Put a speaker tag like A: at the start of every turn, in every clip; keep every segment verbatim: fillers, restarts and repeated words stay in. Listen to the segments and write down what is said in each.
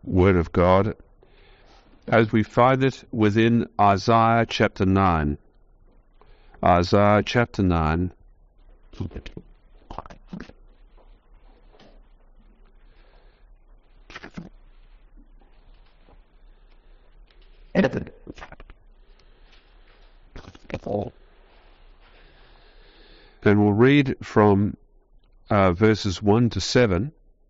A: Word of God as we find it within Isaiah chapter nine. Isaiah chapter nine. And we'll read from uh, verses one to seven,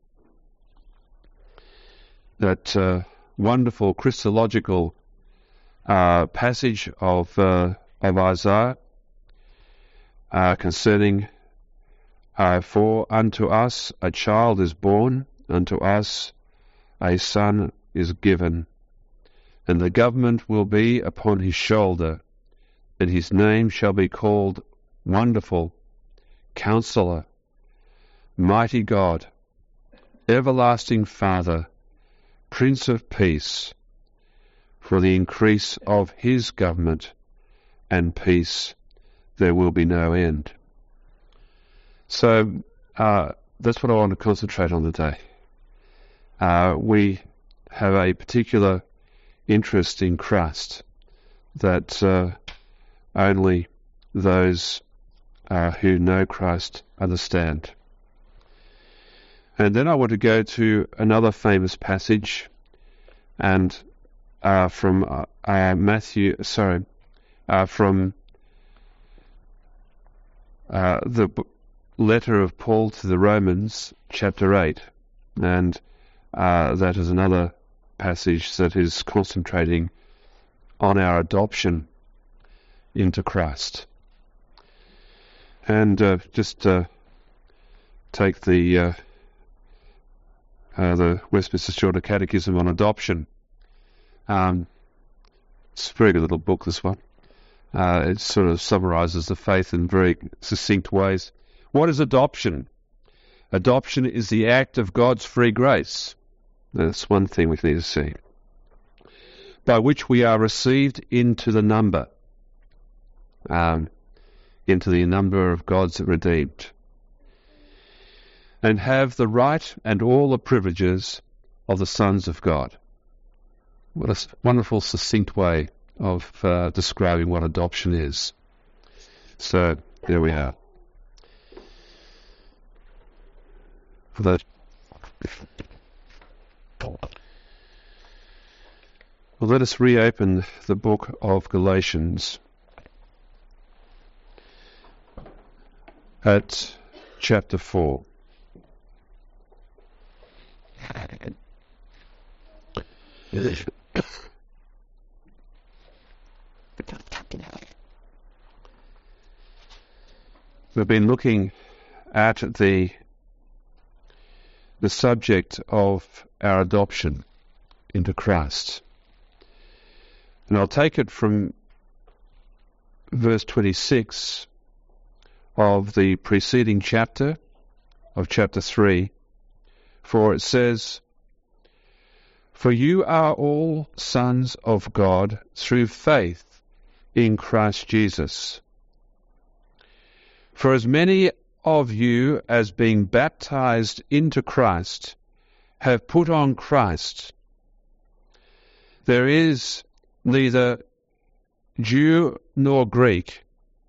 A: that uh, wonderful Christological uh, passage of, uh, of Isaiah uh, concerning, uh, for unto us a child is born, unto us a son is given, and the government will be upon his shoulder, and his name shall be called Wonderful, Counselor, Mighty God, Everlasting Father, Prince of Peace. For the increase of his government and peace there will be no end. So uh, that's what I want to concentrate on today. Uh, we have a particular interest in Christ that uh, only those uh, who know Christ understand. And then I want to go to another famous passage, and uh, from uh, uh, Matthew, sorry, uh, from uh, the b- letter of Paul to the Romans, chapter eight, and uh, that is another passage that is concentrating on our adoption into Christ. And uh, just uh, take the uh, uh, the Westminster Shorter Catechism on adoption. Um, it's a very good little book, this one. Uh, it sort of summarizes the faith in very succinct ways. What is adoption? Adoption is the act of God's free grace. That's one thing we need to see. By which we are received into the number, um, into the number of God's redeemed, and have the right and all the privileges of the sons of God. What a wonderful, succinct way of uh, describing what adoption is. So, there we are. For that. Well, let us reopen the book of Galatians at chapter four. We've been looking at the the subject of our adoption into Christ. And I'll take it from verse twenty-six of the preceding chapter, of chapter three, for it says, "For you are all sons of God through faith in Christ Jesus. For as many of you as being baptized into Christ have put on Christ. There is neither Jew nor Greek.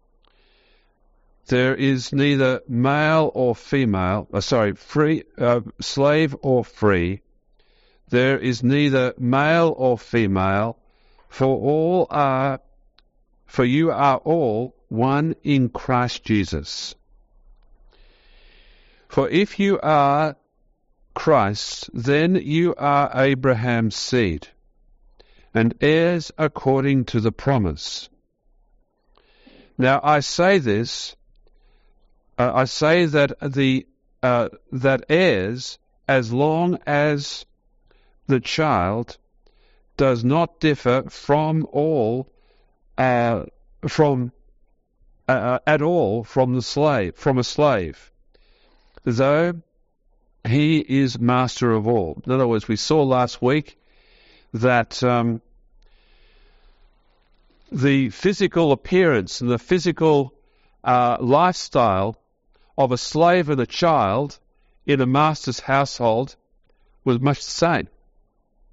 A: There is neither male or female, uh, sorry, free, uh, slave or free. There is neither male or female, for all are, for you are all one in Christ Jesus. For if you are Christ, then you are Abraham's seed, and heirs according to the promise. Now I say this, uh, I say that the uh, that heirs, as long as the child does not differ from all, uh, from uh, at all from the slave, from a slave, though he is master of all. In other words, we saw last week that um, the physical appearance and the physical uh, lifestyle of a slave and a child in a master's household was much the same.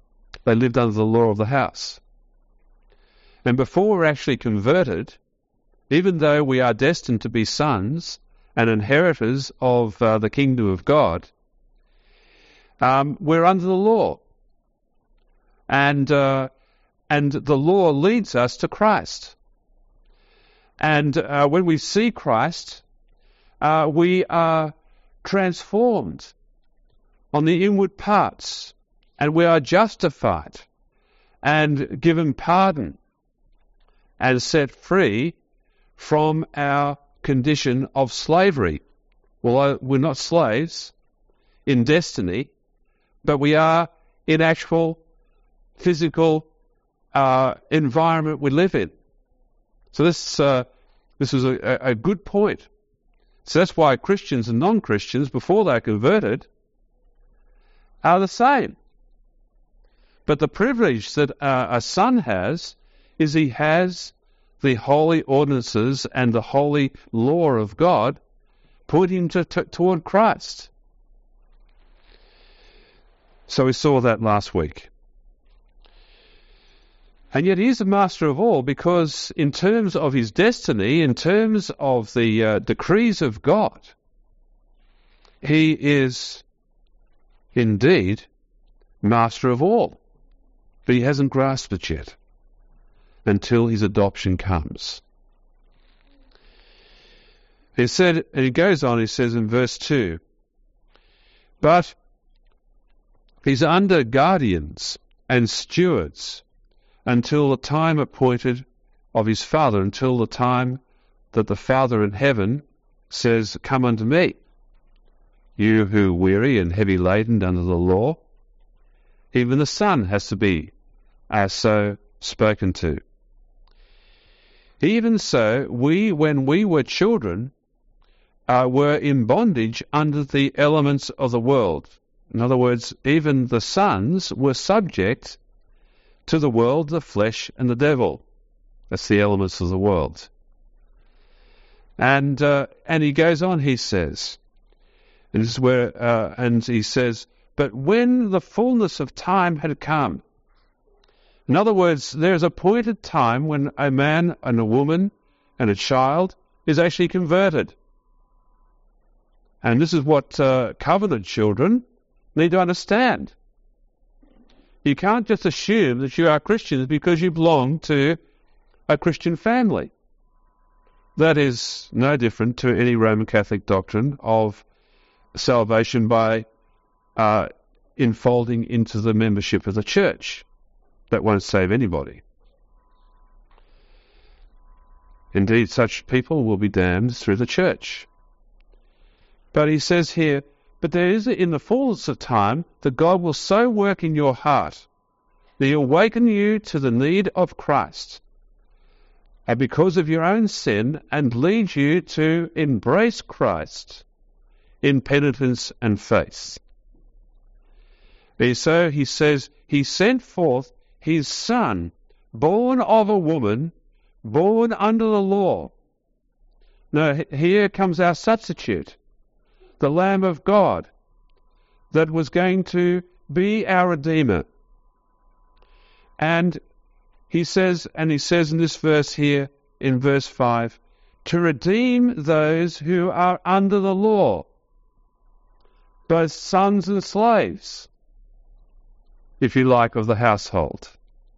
A: They lived under the law of the house. And before we're actually converted, even though we are destined to be sons and inheritors of uh, the kingdom of God, um, we're under the law. And uh, and the law leads us to Christ. And uh, when we see Christ, uh, we are transformed on the inward parts, and we are justified and given pardon and set free from our condition of slavery. Well, we're not slaves in destiny, but we are in actual physical uh, environment we live in. So this uh, this is a, a good point. So that's why Christians and non-Christians, before they're converted, are the same. But the privilege that uh, a son has is he has the holy ordinances and the holy law of God pointing to, to, toward Christ. So we saw that last week. And yet he is the master of all, because in terms of his destiny, in terms of the uh, decrees of God, he is indeed master of all. But he hasn't grasped it yet until his adoption comes. He said, and he goes on, he says in verse two, but he's under guardians and stewards until the time appointed of his Father, until the time that the Father in heaven says, come unto me, you who are weary and heavy laden under the law. Even the Son has to be as so spoken to. Even so, we, when we were children, uh, were in bondage under the elements of the world. In other words, even the sons were subject to the world, the flesh, and the devil. That's the elements of the world. And uh, and he goes on, he says, and this is where, uh, and he says, but when the fullness of time had come, in other words, there's a appointed time when a man and a woman and a child is actually converted. And this is what uh, covenant children need to understand. You can't just assume that you are Christians because you belong to a Christian family. That is no different to any Roman Catholic doctrine of salvation by uh, enfolding into the membership of the church. That won't save anybody. Indeed, such people will be damned through the church. But he says here, but there is in the fullness of time that God will so work in your heart that he'll awaken you to the need of Christ, and because of your own sin, and lead you to embrace Christ in penitence and faith. And so he says, he sent forth his Son, born of a woman, born under the law. Now, here comes our substitute, the Lamb of God, that was going to be our Redeemer. And he says, and he says in this verse here, in verse five, to redeem those who are under the law, both sons and slaves, if you like, of the household,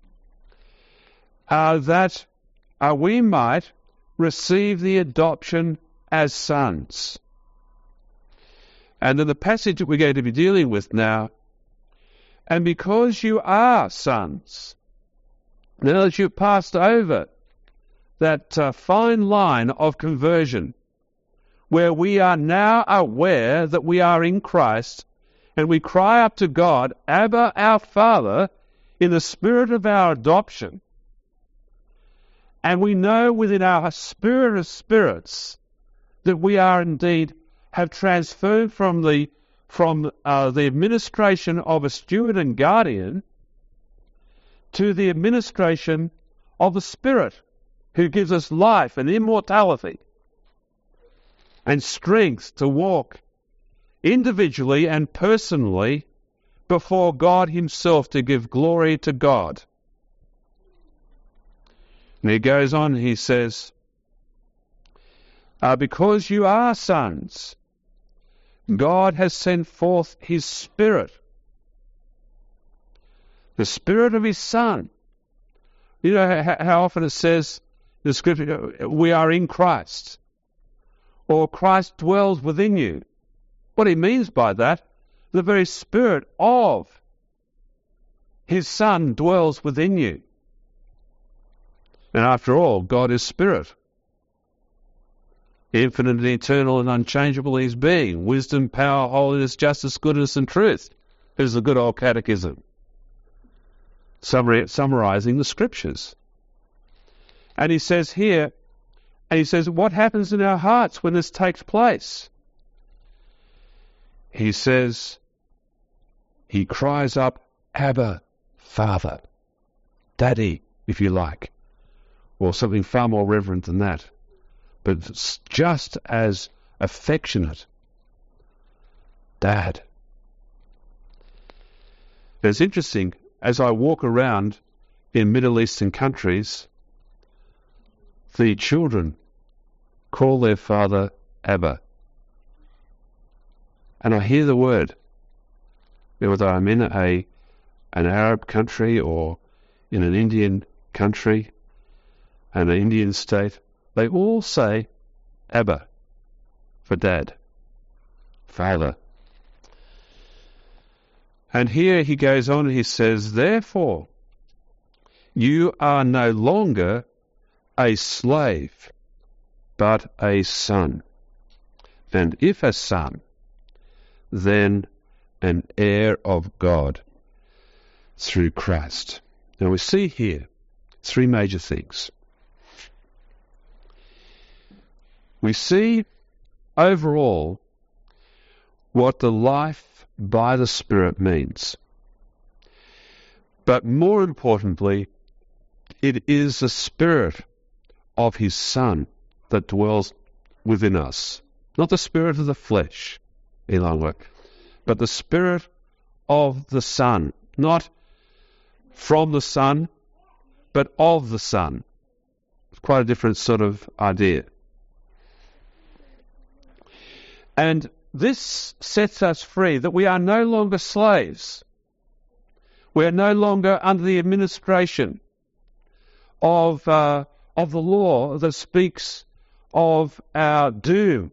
A: uh, that uh, we might receive the adoption as sons. And in the passage that we're going to be dealing with now, and because you are sons, now that you've passed over that uh, fine line of conversion, where we are now aware that we are in Christ, and we cry up to God, Abba, our Father, in the spirit of our adoption, and we know within our spirit of spirits that we are indeed have transferred from the from uh, the administration of a steward and guardian to the administration of the Spirit, who gives us life and immortality and strength to walk individually and personally before God himself to give glory to God. And he goes on, he says, uh, because you are sons, God has sent forth his Spirit, the Spirit of his Son. You know how, how often it says in the Scripture, we are in Christ, or Christ dwells within you. What he means by that, the very Spirit of his Son dwells within you. And after all, God is Spirit. Infinite and eternal and unchangeable his being. Wisdom, power, holiness, justice, goodness and truth. Here's the good old catechism. Summary, summarizing the Scriptures. And he says here, and he says, what happens in our hearts when this takes place? He says, he cries up, Abba, Father, Daddy, if you like, or something far more reverent than that, but just as affectionate, Dad. It's interesting, as I walk around in Middle Eastern countries, the children call their father Abba. And I hear the word, whether I'm in a an Arab country or in an Indian country, an Indian state, they all say Abba for dad, father. And here he goes on and he says, therefore, you are no longer a slave, but a son. And if a son, then an heir of God through Christ. Now we see here three major things. We see overall what the life by the Spirit means. But more importantly, it is the Spirit of his Son that dwells within us. Not the spirit of the flesh, Elon, but the Spirit of the Son. Not from the Son, but of the Son. It's quite a different sort of idea. And this sets us free, that we are no longer slaves. We are no longer under the administration of uh, of the law that speaks of our doom.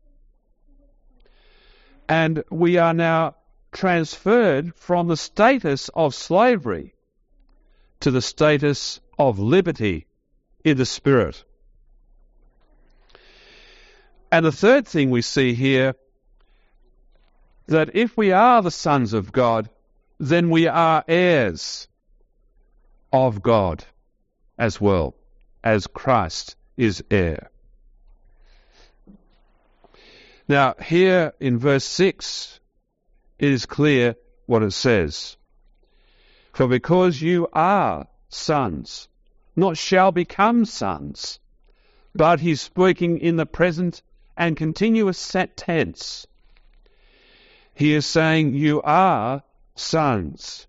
A: And we are now transferred from the status of slavery to the status of liberty in the Spirit. And the third thing we see here, that if we are the sons of God, then we are heirs of God as well, as Christ is heir. Now, here in verse six, it is clear what it says. For because you are sons, not shall become sons, but he's speaking in the present and continuous tense. He is saying you are sons.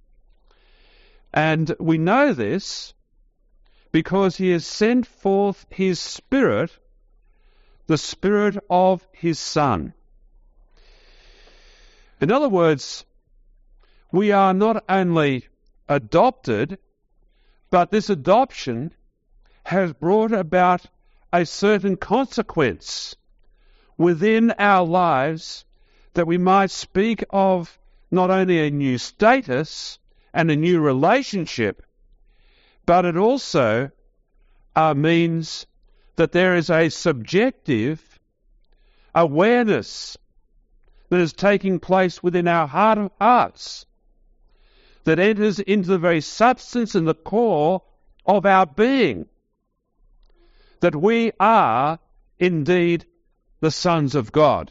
A: And we know this because he has sent forth his Spirit, the Spirit of his Son. In other words, we are not only adopted, but this adoption has brought about a certain consequence within our lives, that we might speak of not only a new status and a new relationship, but it also uh, means that there is a subjective awareness that is taking place within our heart of hearts, that enters into the very substance and the core of our being, that we are indeed the sons of God.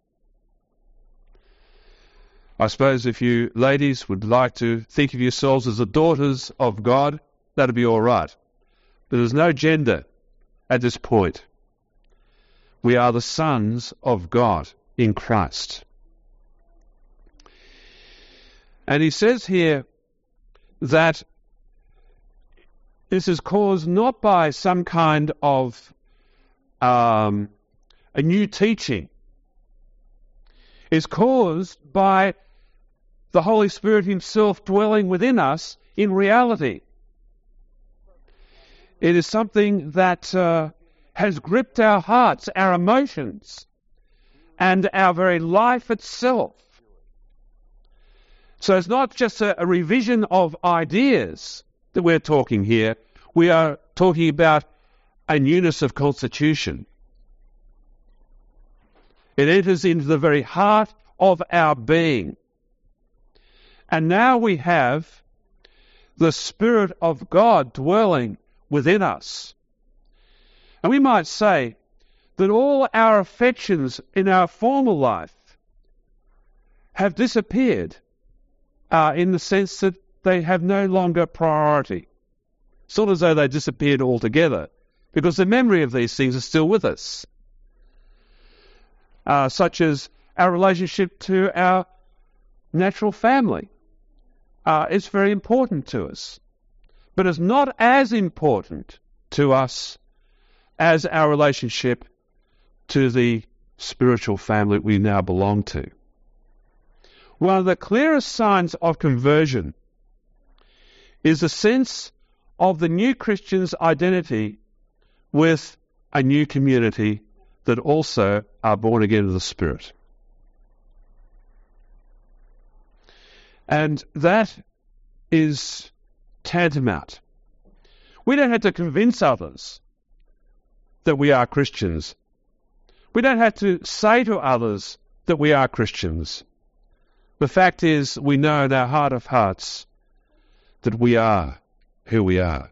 A: I suppose if you ladies would like to think of yourselves as the daughters of God, that'd be all right. But there's no gender at this point. We are the sons of God in Christ. And he says here that this is caused not by some kind of um, a new teaching. It's caused by the Holy Spirit himself dwelling within us in reality. It is something that uh, has gripped our hearts, our emotions, and our very life itself. So it's not just a, a revision of ideas that we're talking here. We are talking about a newness of constitution. It enters into the very heart of our being. And now we have the Spirit of God dwelling within us. And we might say that all our affections in our former life have disappeared uh, in the sense that they have no longer priority. It's not as though they disappeared altogether, because the memory of these things is still with us, uh, such as our relationship to our natural family. Uh, it's very important to us, but it's not as important to us as our relationship to the spiritual family we now belong to. One of the clearest signs of conversion is a sense of the new Christian's identity with a new community that also are born again of the Spirit. And that is tantamount. We don't have to convince others that we are Christians. We don't have to say to others that we are Christians. The fact is, we know in our heart of hearts that we are who we are,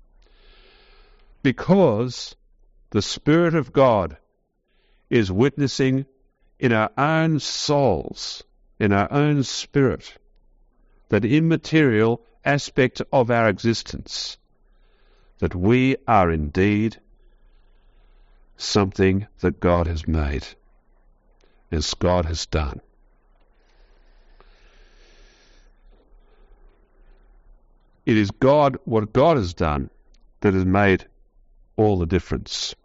A: because the Spirit of God is witnessing in our own souls, in our own spirit, that immaterial aspect of our existence, that we are indeed something that God has made, as God has done. It is God, what God has done, that has made all the difference.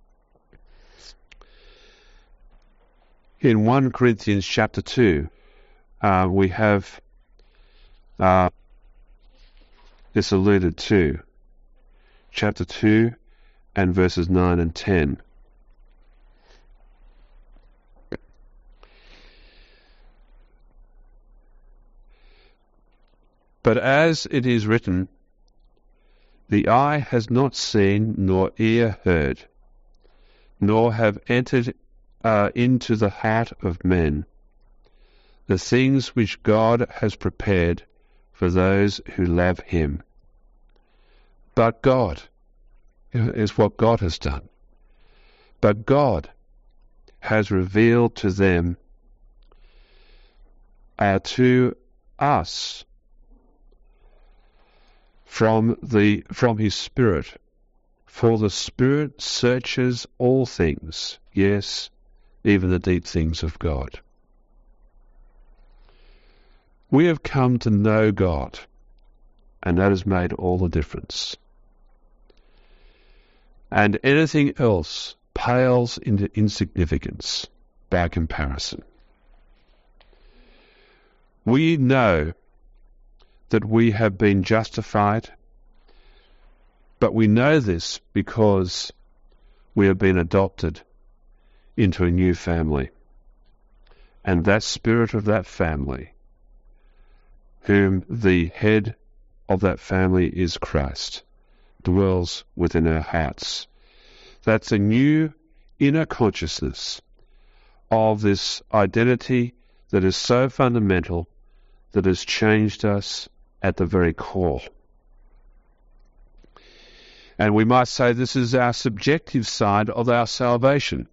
A: In First Corinthians chapter two, uh, we have uh, this alluded to. Chapter two and verses nine and ten. But as it is written, the eye has not seen, nor ear heard, nor have entered uh, into the heart of men the things which God has prepared for those who love him. But God is what God has done. But God has revealed to them, uh, to us, from the from his Spirit. For the Spirit searches all things, yes, even the deep things of God. We have come to know God, and that has made all the difference. And anything else pales into insignificance by comparison. We know that we have been justified, but we know this because we have been adopted into a new family. And that spirit of that family, whom the head of that family is Christ, dwells within our hearts. That's a new inner consciousness of this identity that is so fundamental, that has changed us at the very core. And we might say this is our subjective side of our salvation.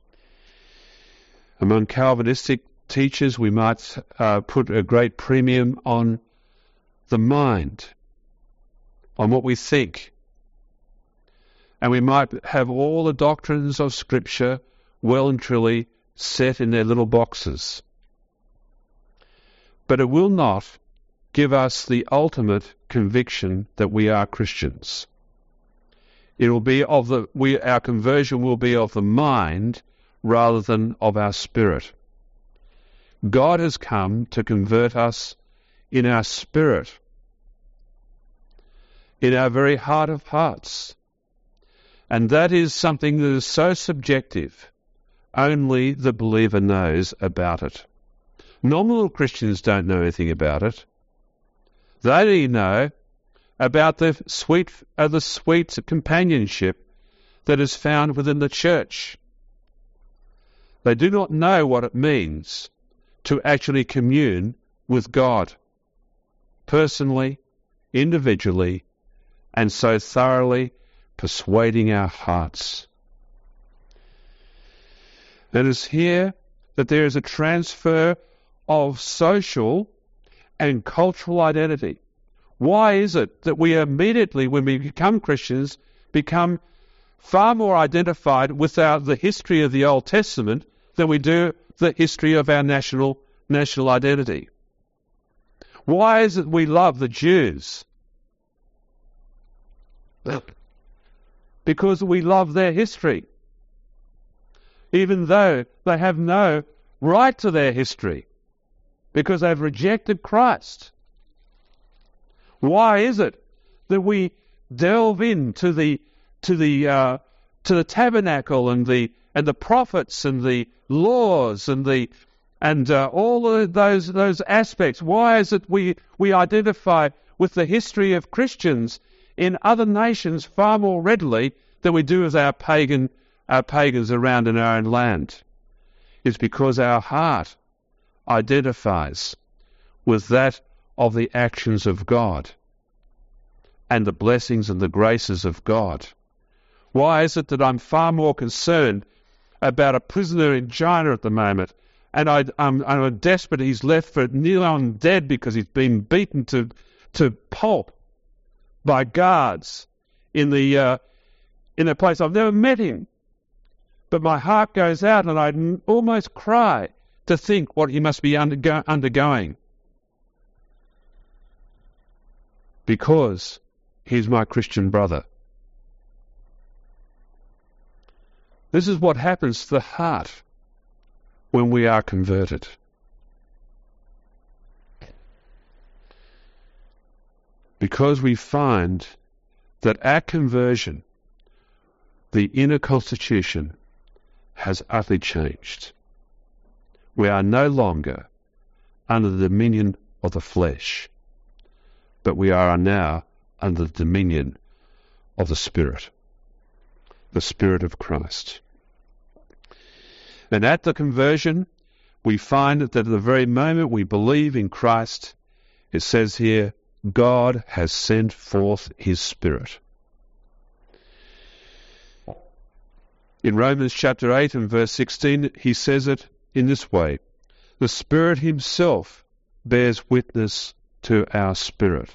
A: Among Calvinistic teachers, we might uh, put a great premium on the mind, on what we think. And we might have all the doctrines of Scripture well and truly set in their little boxes. But it will not give us the ultimate conviction that we are Christians. It will be of the we our conversion will be of the mind rather than of our spirit. God has come to convert us in our spirit, in our very heart of hearts. And that is something that is so subjective, only the believer knows about it. Nominal Christians don't know anything about it. They only know about the sweet, uh, the sweet companionship that is found within the church. They do not know what it means to actually commune with God, personally, individually, and so thoroughly persuading our hearts. It is here that there is a transfer of social and cultural identity. Why is it that we immediately, when we become Christians, become far more identified with our, the history of the Old Testament than we do the history of our national national identity? Why is it we love the Jews? Because we love their history, even though they have no right to their history, because they've rejected Christ. Why is it that we delve into the to the uh, to the tabernacle and the and the prophets and the laws and the and uh, all of those those aspects? Why is it we we identify with the history of Christians in other nations far more readily than we do with our pagan our pagans around in our own land? It's because our heart identifies with that of the actions of God and the blessings and the graces of God. Why is it that I'm far more concerned about a prisoner in China at the moment, and I, I'm, I'm desperate he's left for nearly on dead because he's been beaten to to pulp by guards in the uh, in a place I've never met him, but my heart goes out and I almost cry to think what he must be undergo- undergoing because he's my Christian brother. This is what happens to the heart when we are converted. Because we find that at conversion, the inner constitution has utterly changed. We are no longer under the dominion of the flesh, but we are now under the dominion of the Spirit, the Spirit of Christ. And at the conversion, we find that at the very moment we believe in Christ, it says here, God has sent forth his Spirit. In Romans chapter eight and verse sixteen, he says it in this way, the Spirit himself bears witness to our spirit.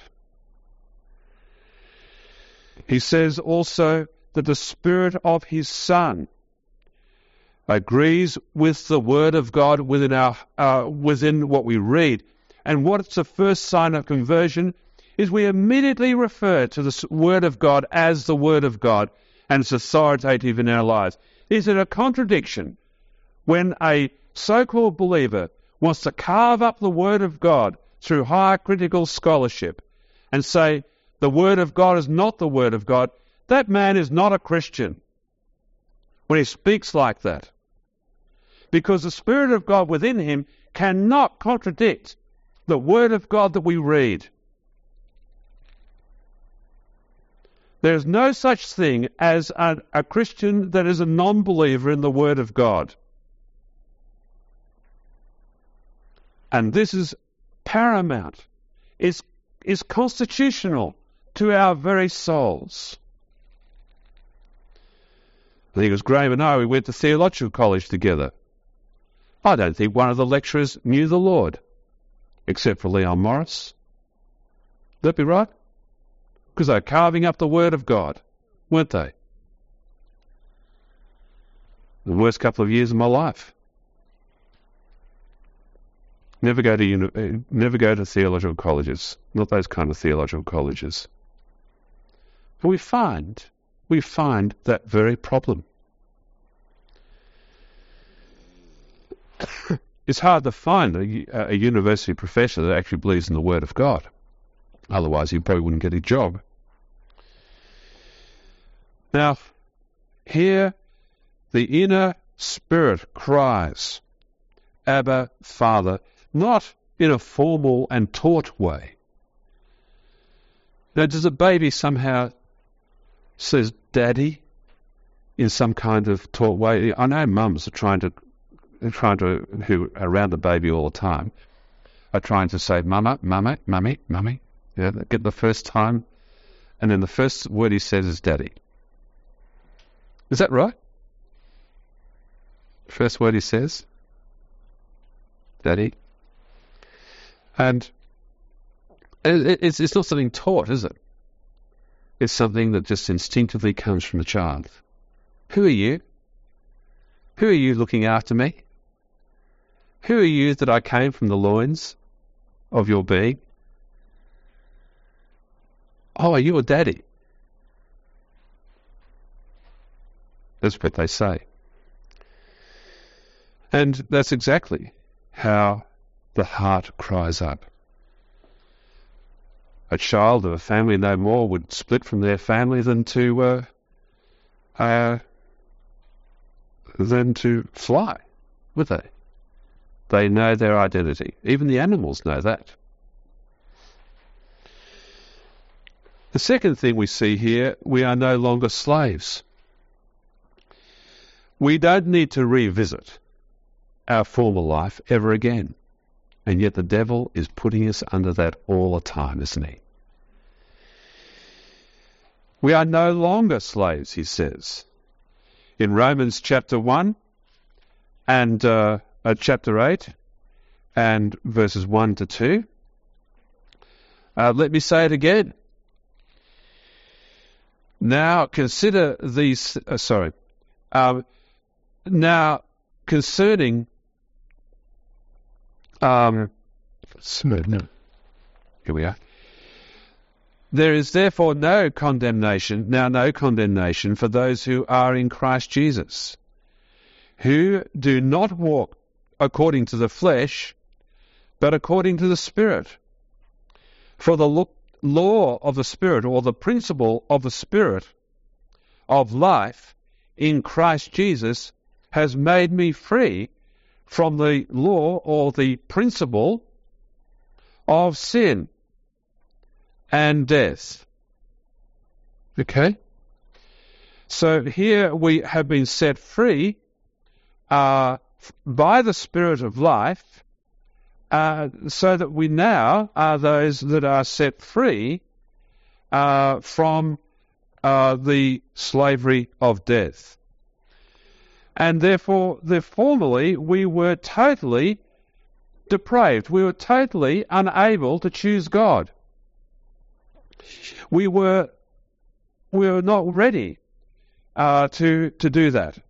A: He says also that the Spirit of his Son agrees with the Word of God within our uh, within what we read. And what's the first sign of conversion is we immediately refer to the Word of God as the Word of God, and it's authoritative in our lives. Is it a contradiction when a so-called believer wants to carve up the Word of God through higher critical scholarship and say the Word of God is not the Word of God? That man is not a Christian when he speaks like that, because the Spirit of God within him cannot contradict the Word of God that we read. There is no such thing as a, a Christian that is a non-believer in the Word of God. And this is paramount. It's, it's constitutional to our very souls. I think it was Graham and I, we went to theological college together. I don't think one of the lecturers knew the Lord, except for Leon Morris. Would that be right? Because they were carving up the Word of God, weren't they? The worst couple of years of my life. Never go to uni- never go to theological colleges, not those kind of theological colleges. And we find, we find that very problem. It's hard to find a, a university professor that actually believes in the Word of God. Otherwise, he probably wouldn't get a job. Now, here, the inner spirit cries, Abba, Father, not in a formal and taught way. Now, does a baby somehow says Daddy in some kind of taught way? I know mums are trying to, trying to, who are around the baby all the time, are trying to say, Mama, Mummy, Mummy, Mummy. Yeah, they get the first time, and then the first word he says is Daddy. Is that right? First word he says, Daddy. And it's, it's not something taught, is it? It's something that just instinctively comes from the child. Who are you? Who are you looking after me? Who are you that I came from the loins of your being? Oh, are you a daddy? That's what they say. And that's exactly how the heart cries up. A child of a family no more would split from their family than to uh, uh, than to fly, would they? They know their identity. Even the animals know that. The second thing we see here, we are no longer slaves. We don't need to revisit our former life ever again. And yet the devil is putting us under that all the time, isn't he? We are no longer slaves, he says. In Romans chapter one and uh, uh, chapter eight and verses one to two. Uh, let me say it again. Now consider these, uh, sorry, um, now concerning, um, here we are. There is therefore no condemnation, now no condemnation for those who are in Christ Jesus, who do not walk according to the flesh, but according to the Spirit. For the lo- law of the Spirit, or the principle of the Spirit of life in Christ Jesus, has made me free from the law or the principle of sin and death. Okay? So here we have been set free uh, by the Spirit of life, uh, so that we now are those that are set free uh, from uh, the slavery of death. And therefore, the, formerly, we were totally depraved. We were totally unable to choose God. We were we were not ready uh, to to do that.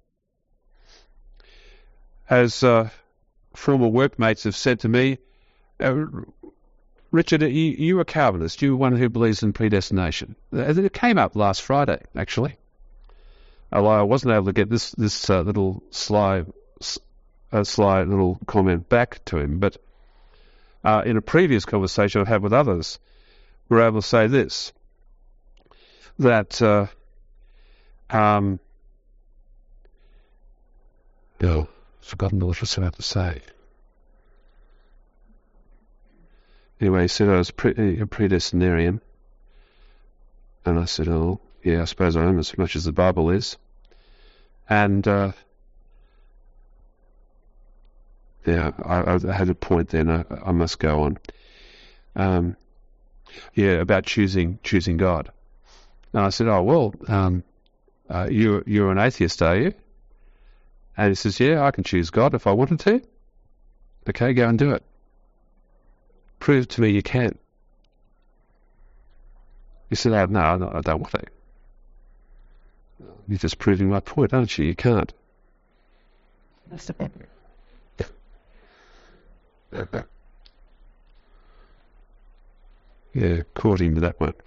A: As uh, former workmates have said to me, uh, Richard, you, you're a Calvinist. You're one who believes in predestination. It came up last Friday, actually. Although I wasn't able to get this this uh, little sly, uh, sly little comment back to him, but uh, in a previous conversation I've had with others, we were able to say this, that uh, um, oh, forgotten what I was about to say. Anyway, he said I was pre- a predestinarian, and I said, oh, yeah, I suppose I am, as much as the Bible is. And, uh, yeah, I, I had a point then, I, I must go on. Um, yeah, about choosing choosing God. And I said, oh, well, um, uh, you're, you're an atheist, are you? And he says, yeah, I can choose God if I wanted to. Okay, go and do it. Prove to me you can. He said, oh, no, no, I don't want to. You're just proving my point, aren't you? You can't. Yeah, caught him with that one.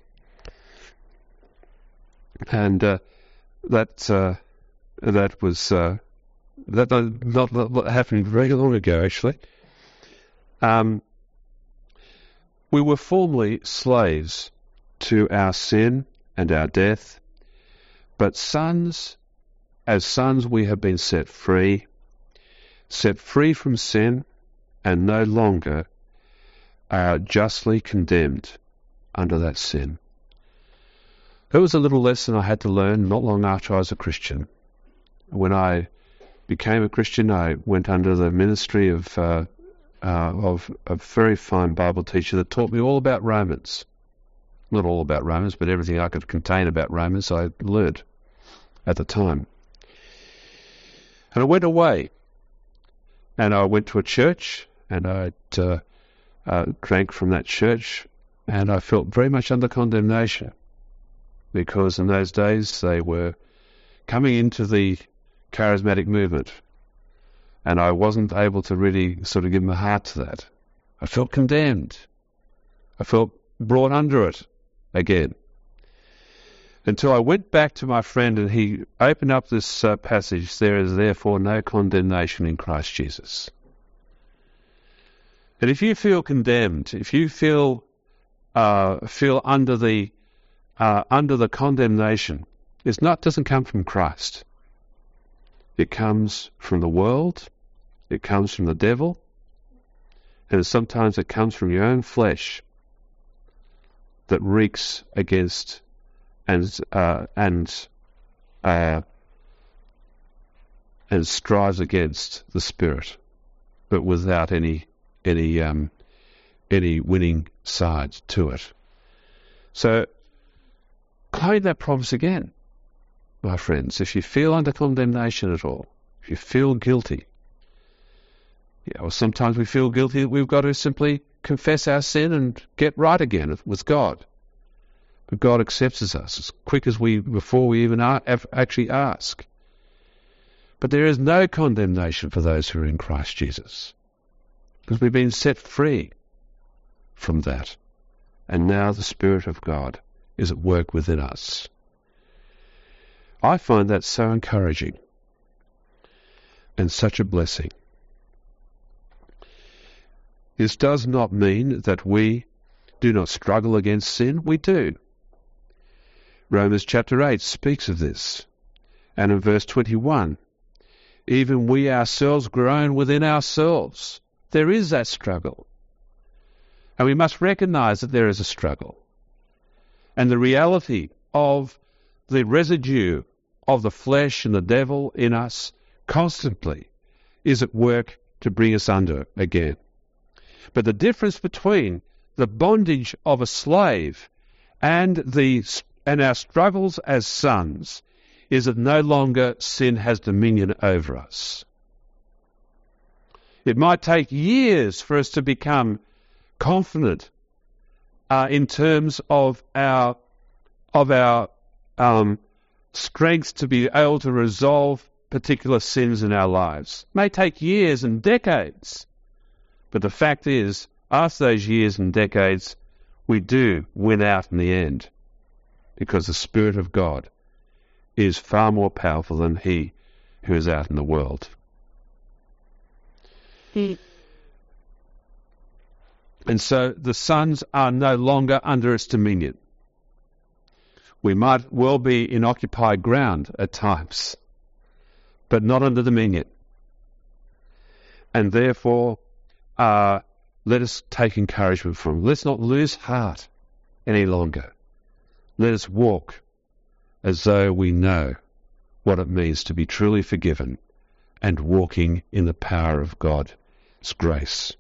A: And uh, that uh, that was uh, that not, not, not happened very long ago, actually. Um, we were formerly slaves to our sin and our death, but sons, as sons, we have been set free, set free from sin, and no longer are justly condemned under that sin. It was a little lesson I had to learn not long after I was a Christian. When I became a Christian, I went under the ministry of uh, uh, of a very fine Bible teacher that taught me all about Romans. Not all about Romans, but everything I could contain about Romans I learned at the time. And I went away, and I went to a church, and I uh, uh, drank from that church, and I felt very much under condemnation, because in those days they were coming into the charismatic movement, and I wasn't able to really sort of give my heart to that. I felt condemned. I felt brought under it again. Until I went back to my friend and he opened up this uh, passage, there is therefore no condemnation in Christ Jesus. And if you feel condemned, if you feel uh, feel under the Uh, under the condemnation, it's not doesn't come from Christ. It comes from the world, it comes from the devil, and sometimes it comes from your own flesh that reeks against and uh, and uh, and strives against the Spirit, but without any any um, any winning side to it. So, claim that promise again, my friends. If you feel under condemnation at all, if you feel guilty, yeah, or sometimes we feel guilty that we've got to simply confess our sin and get right again with God. But God accepts us as quick as we, before we even actually ask. But there is no condemnation for those who are in Christ Jesus, because we've been set free from that. And now the Spirit of God is at work within us. I find that so encouraging and such a blessing. This does not mean that we do not struggle against sin. We do. Romans chapter eight speaks of this. And in verse twenty-one, even we ourselves groan within ourselves. There is that struggle. And we must recognize that there is a struggle. And the reality of the residue of the flesh and the devil in us constantly is at work to bring us under again. But the difference between the bondage of a slave and the and our struggles as sons is that no longer sin has dominion over us. It might take years for us to become confident uh, in terms of our of our um, strength to be able to resolve particular sins in our lives. It may take years and decades, but the fact is, after those years and decades, we do win out in the end, because the Spirit of God is far more powerful than he who is out in the world. Mm. And so the sons are no longer under its dominion. We might well be in occupied ground at times, but not under dominion. And therefore, uh, let us take encouragement from him. Let's not lose heart any longer. Let us walk as though we know what it means to be truly forgiven and walking in the power of God's grace.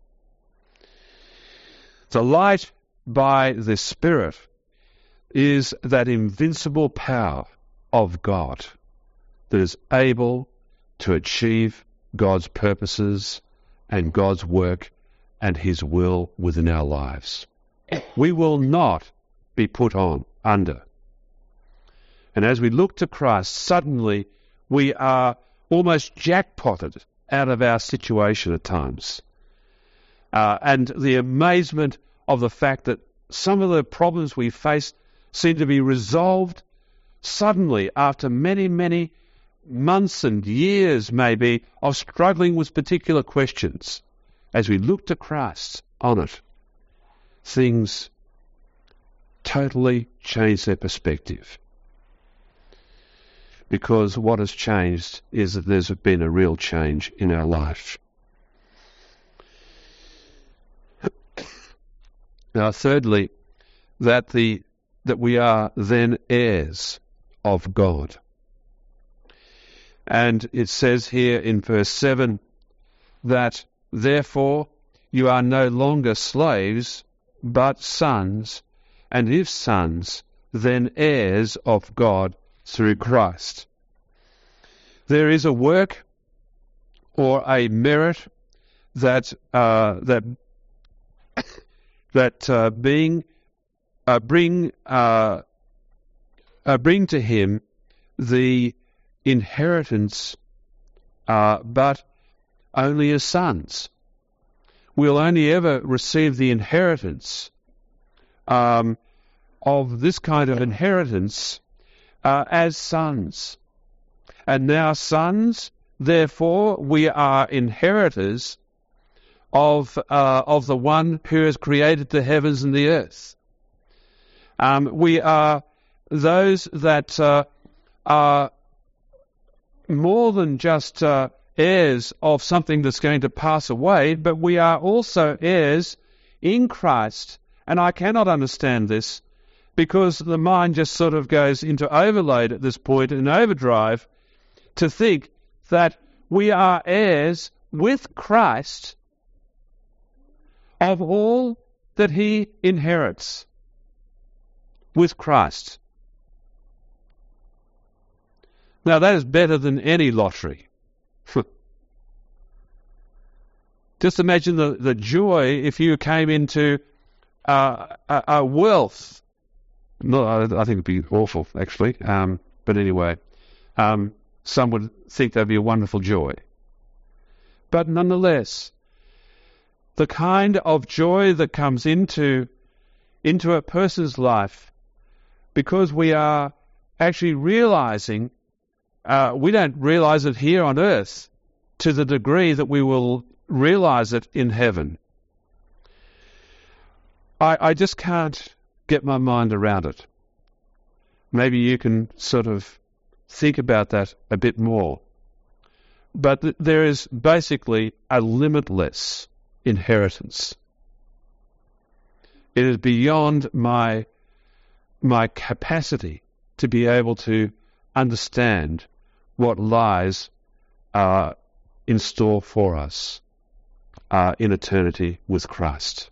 A: The light by the Spirit is that invincible power of God that is able to achieve God's purposes and God's work and his will within our lives. We will not be put on under. And as we look to Christ, suddenly we are almost jackpotted out of our situation at times. Uh, and the amazement of the fact that some of the problems we face seem to be resolved suddenly after many, many months and years maybe of struggling with particular questions. As we look to Christ on it, things totally change their perspective. Because what has changed is that there's been a real change in our life. Now, thirdly, that the that we are then heirs of God. And it says here in verse seven that therefore you are no longer slaves, but sons, and if sons, then heirs of God through Christ. There is a work or a merit that uh, that that uh, being uh, bring uh, uh, bring to him the inheritance, uh, but only as sons. We'll only ever receive the inheritance um, of this kind of inheritance uh, as sons. And now sons, therefore, we are inheritors of uh, of the one who has created the heavens and the earth. Um, we are those that uh, are more than just uh, heirs of something that's going to pass away, but we are also heirs in Christ. And I cannot understand this because the mind just sort of goes into overload at this point, in overdrive, to think that we are heirs with Christ of all that he inherits with Christ. Now that is better than any lottery. Just imagine the, the joy if you came into uh, a, a wealth. No, I, I think it would be awful, actually. Um, but anyway, um, some would think that would be a wonderful joy. But nonetheless, the kind of joy that comes into into a person's life, because we are actually realizing, uh, we don't realize it here on earth to the degree that we will realize it in heaven. I, I just can't get my mind around it. Maybe you can sort of think about that a bit more. But th- there is basically a limitless inheritance. It is beyond my my capacity to be able to understand what lies uh, in store for us uh, in eternity with Christ.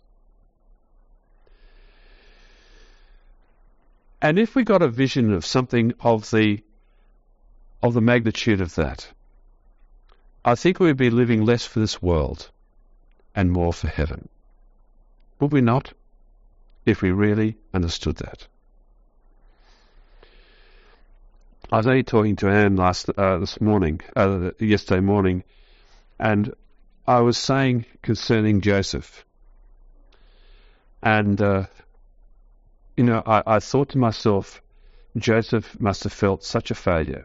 A: And if we got a vision of something of the of the magnitude of that, I think we'd be living less for this world and more for heaven. Would we not, if we really understood that? I was only talking to Anne last uh, this morning, uh, yesterday morning, and I was saying concerning Joseph, and uh, you know, I, I thought to myself, Joseph must have felt such a failure.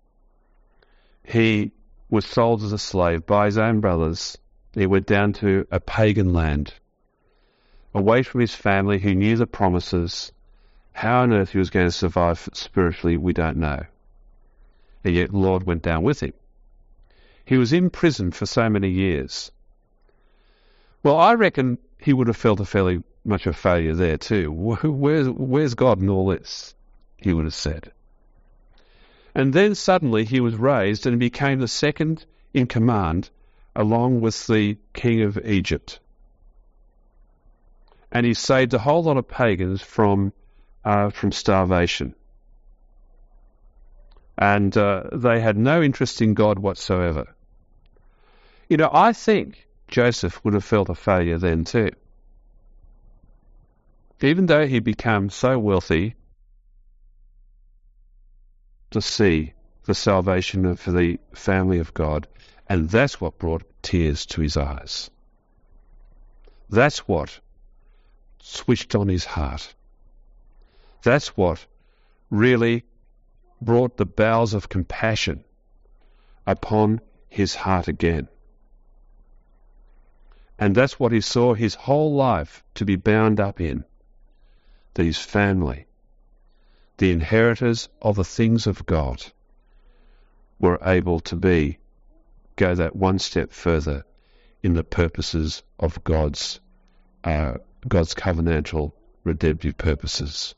A: He was sold as a slave by his own brothers. He went down to a pagan land, away from his family who knew the promises. How on earth he was going to survive spiritually, we don't know. And yet the Lord went down with him. He was in prison for so many years. Well, I reckon he would have felt a fairly much of a failure there too. Where's, where's God in all this? He would have said. And then suddenly he was raised and became the second in command along with the king of Egypt. And he saved a whole lot of pagans from uh, from starvation. And uh, they had no interest in God whatsoever. You know, I think Joseph would have felt a failure then too. Even though he became so wealthy, to see the salvation of the family of God, and that's what brought tears to his eyes. That's what switched on his heart. That's what really brought the bowels of compassion upon his heart again. And that's what he saw his whole life to be bound up in, that his family, the inheritors of the things of God, were able to be, go that one step further in the purposes of God's, uh, God's covenantal redemptive purposes.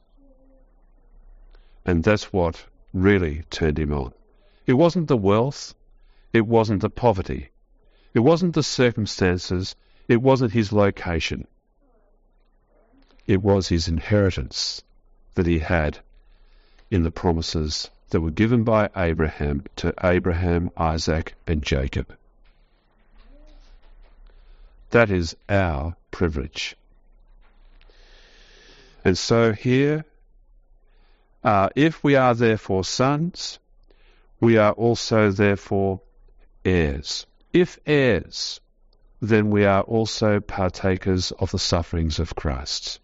A: And that's what really turned him on. It wasn't the wealth, it wasn't the poverty, it wasn't the circumstances, it wasn't his location. It was his inheritance that he had in the promises that were given by Abraham to Abraham, Isaac, and Jacob. That is our privilege. And so here, uh, if we are therefore sons, we are also therefore heirs. If heirs, then we are also partakers of the sufferings of Christ.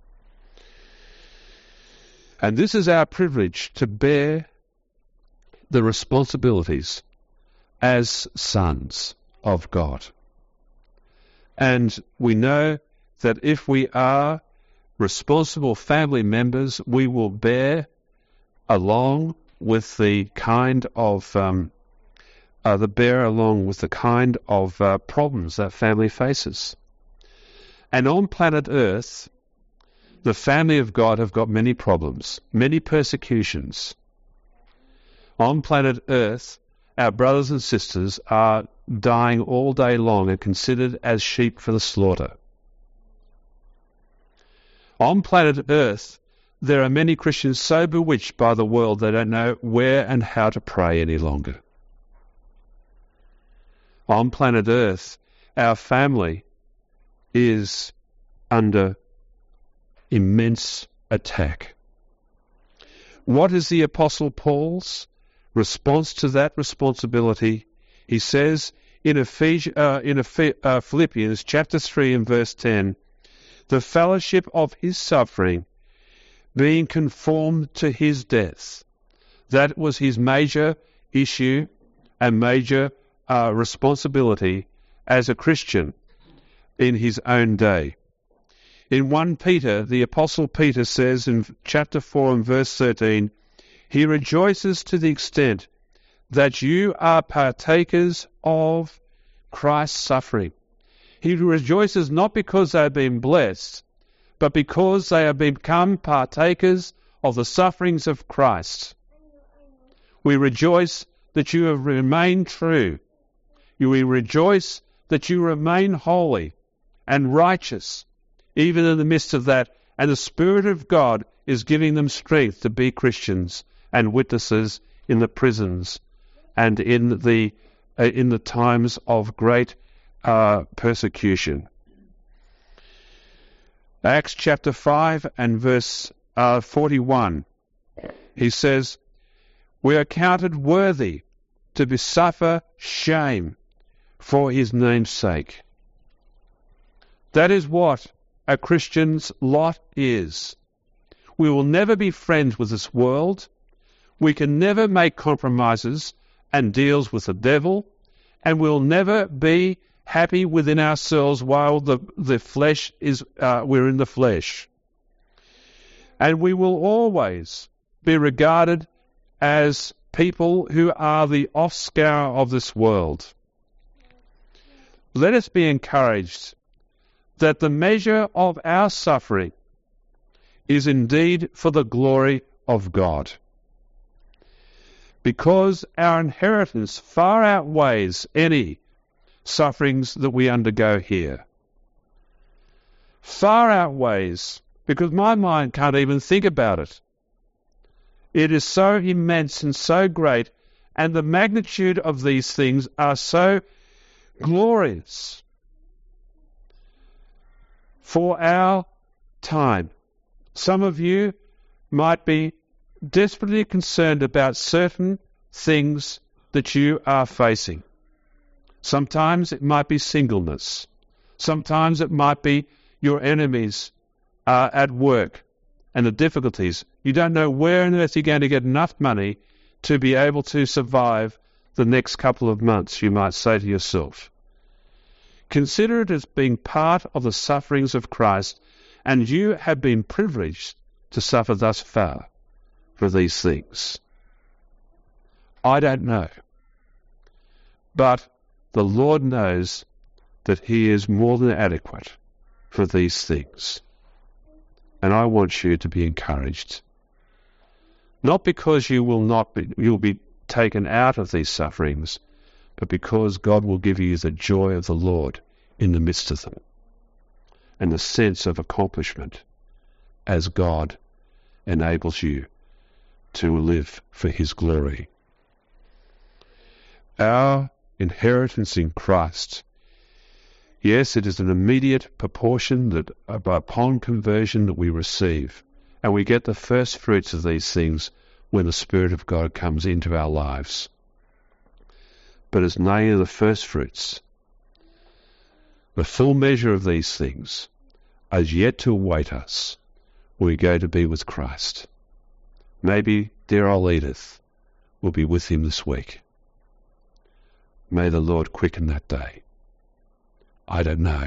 A: And this is our privilege, to bear the responsibilities as sons of God. And we know that if we are responsible family members, we will bear along with the kind of um, uh, the bear along with the kind of uh, problems that family faces. And on planet Earth, the family of God have got many problems, many persecutions. On planet Earth, our brothers and sisters are dying all day long and considered as sheep for the slaughter. On planet Earth, there are many Christians so bewitched by the world they don't know where and how to pray any longer. On planet Earth, our family is under immense attack. What is the Apostle Paul's response to that responsibility? He says in, Ephes- uh, in Eph- uh, Philippians chapter three and verse ten, the fellowship of his suffering, being conformed to his death. That was his major issue and major uh, responsibility as a Christian in his own day. In First Peter, the Apostle Peter says in chapter four and verse thirteen, he rejoices to the extent that you are partakers of Christ's suffering. He rejoices not because they have been blessed, but because they have become partakers of the sufferings of Christ. We rejoice that you have remained true. We rejoice that you remain holy and righteous, even in the midst of that, and the Spirit of God is giving them strength to be Christians and witnesses in the prisons and in the uh, in the times of great uh, persecution. Acts chapter five and verse uh, forty-one, he says, we are counted worthy to be suffer shame for his name's sake. That is what a Christian's lot is. We will never be friends with this world. We can never make compromises and deals with the devil, and we'll never be happy within ourselves while the, the flesh is, uh, we're in the flesh. And we will always be regarded as people who are the offscour of this world. Let us be encouraged that the measure of our suffering is indeed for the glory of God, because our inheritance far outweighs any sufferings that we undergo here. Far outweighs, because my mind can't even think about it. It is so immense and so great, and the magnitude of these things are so glorious for our time. Some of you might be desperately concerned about certain things that you are facing. Sometimes it might be singleness. Sometimes it might be your enemies are at work and the difficulties. You don't know where on earth you're going to get enough money to be able to survive the next couple of months, you might say to yourself. Consider it as being part of the sufferings of Christ, and you have been privileged to suffer thus far for these things. I don't know, but the Lord knows that He is more than adequate for these things. And I want you to be encouraged. Not because you will not be, you'll be taken out of these sufferings, but because God will give you the joy of the Lord in the midst of them, and the sense of accomplishment as God enables you to live for His glory. Our inheritance in Christ, yes, it is an immediate proportion that upon conversion that we receive, and we get the first fruits of these things when the Spirit of God comes into our lives. But as many of the first fruits, the full measure of these things is yet to await us when we go to be with Christ. Maybe dear old Edith will be with Him this week. May the Lord quicken that day. I don't know.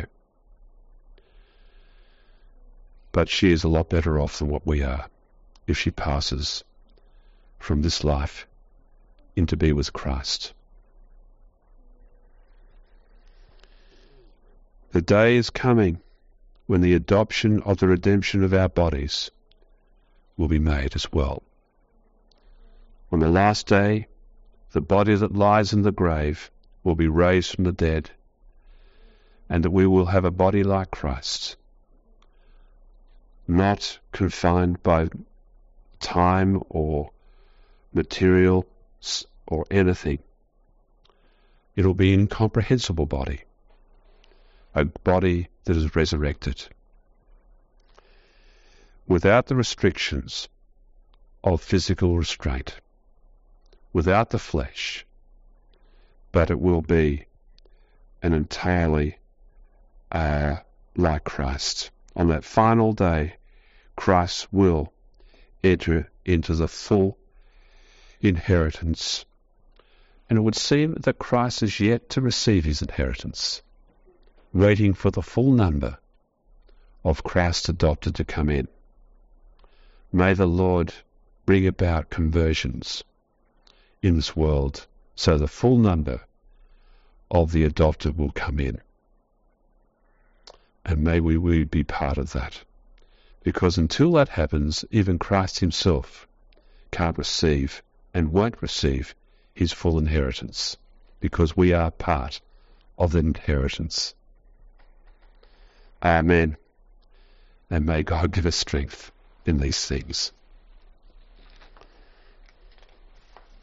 A: But she is a lot better off than what we are if she passes from this life into be with Christ. The day is coming when the adoption of the redemption of our bodies will be made as well. On the last day, the body that lies in the grave will be raised from the dead, and that we will have a body like Christ, not confined by time or material or anything. It will be an incomprehensible body, a body that is resurrected, without the restrictions of physical restraint, without the flesh, but it will be an entirely uh, like Christ. On that final day, Christ will enter into the full inheritance. And it would seem that Christ is yet to receive His inheritance, waiting for the full number of Christ adopted to come in. May the Lord bring about conversions in this world, so the full number of the adopted will come in. And may we, we be part of that. Because until that happens, even Christ Himself can't receive and won't receive His full inheritance, because we are part of the inheritance. Amen. And may God give us strength in these things.